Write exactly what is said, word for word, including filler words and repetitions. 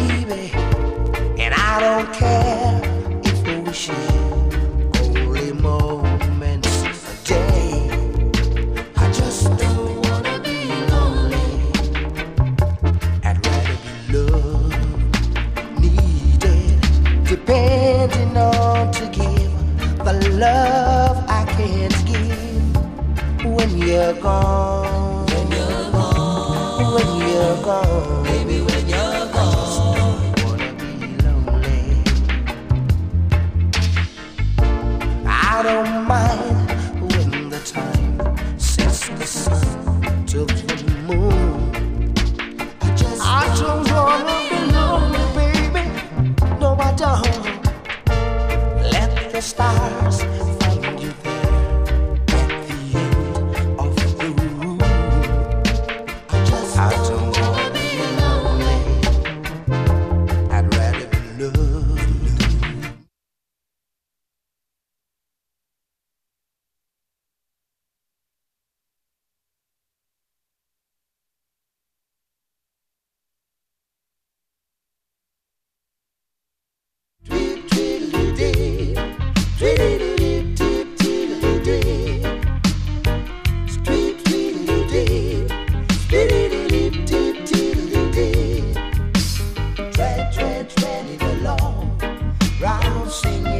baby, and I don't care if we share only moments a day. I just don't wanna be lonely. I'd rather be loved, needed, depending on to give the love I can't give when you're gone. When you're gone, when you're gone, baby, when you're gone, I just don't wanna be lonely. I don't mind when the time sets the sun to the moon. I just, I don't wanna be lonely, baby. No, I don't. Let the stars find you there at the end of the room. I just I don't wanna be lonely. I'd rather be loved. Tweet-tweedly-dee, tweet-tweedly-dee, tweet-tweedly-dee, tweet-tweedly-dee, tweet-tweedly-dee, tweet-tweedly-dee. Tread, tread, tread it along, round singing.